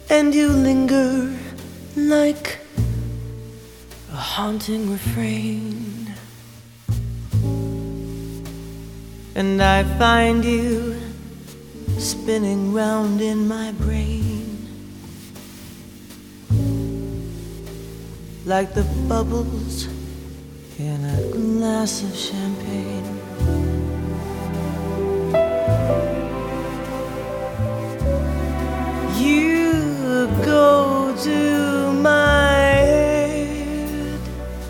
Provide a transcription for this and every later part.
and you linger like a haunting refrain, and I find you spinning round in my brain like the bubbles in a glass of champagne. You go to my head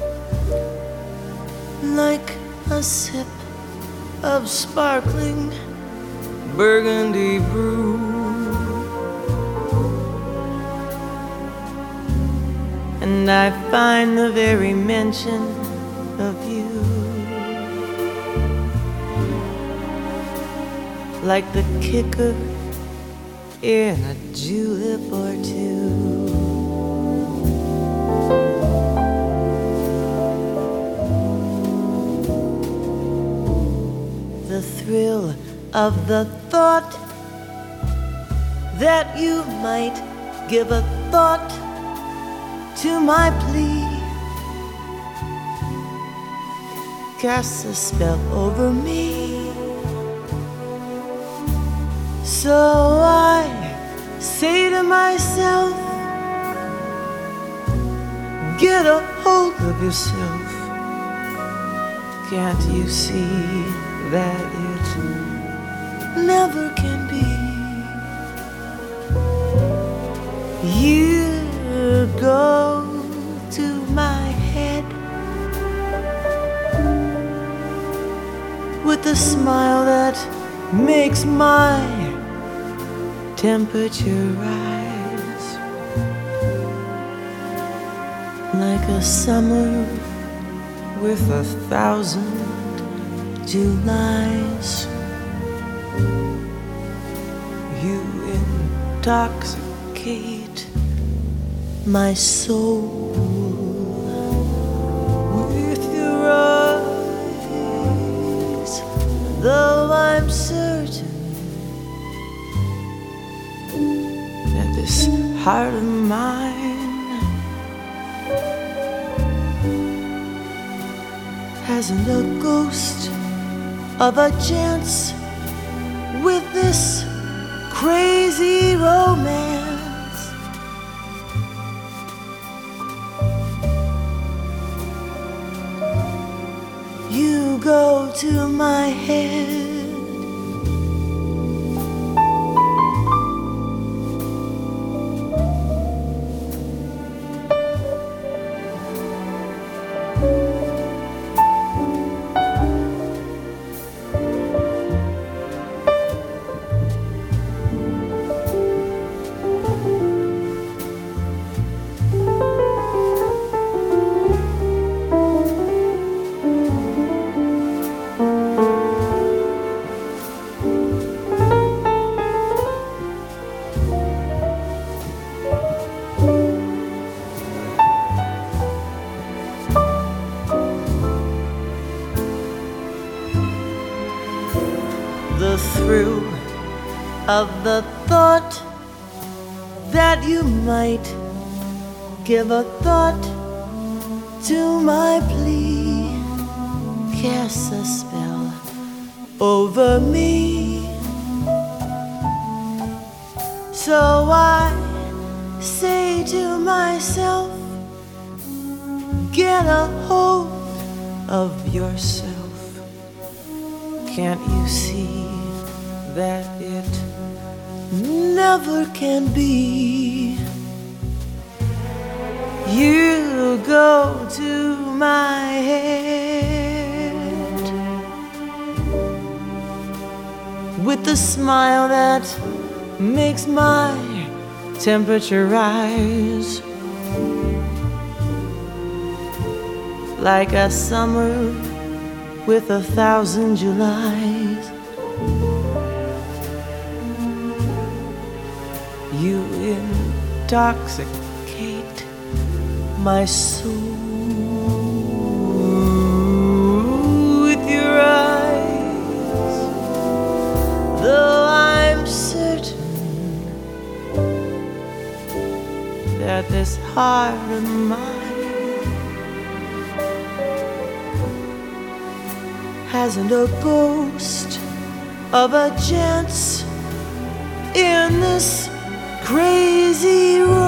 like a sip of sparkling burgundy brew, and I find the very mention of you like the kicker in a julep or two. The thrill of the thought that you might give a thought to my plea casts a spell over me. So I say to myself, get a hold of yourself. Can't you see that it never can be? You go to my head with a smile that makes my temperature rise like a summer with 1,000 Julys. You intoxicate my soul with your eyes, though I'm certain that this heart of mine hasn't a ghost of a chance with this crazy romance. You go to my head of the thought that you might give a thought to my plea casts a spell over me. So I say to myself, get a hold of yourself. Can't you see that it never can be? You go to my head with the smile that makes my temperature rise like a summer with 1,000 Julys. You intoxicate my soul with your eyes, though I'm certain that this heart of mine hasn't a ghost of a chance in this crazy world.